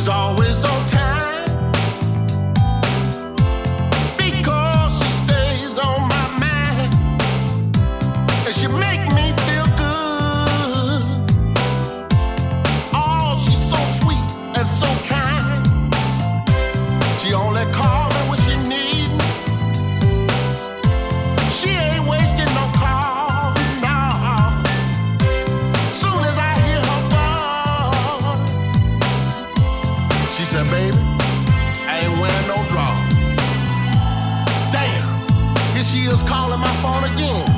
She's always on time because she stays on my mind, and she make me feel good. Oh, she's so sweet and so kind. She only calls me when she need me. She ain't wasting no call, no. Soon as I hear her voice, she said, baby, I ain't wearing no drawers. Damn, here she is calling my phone again.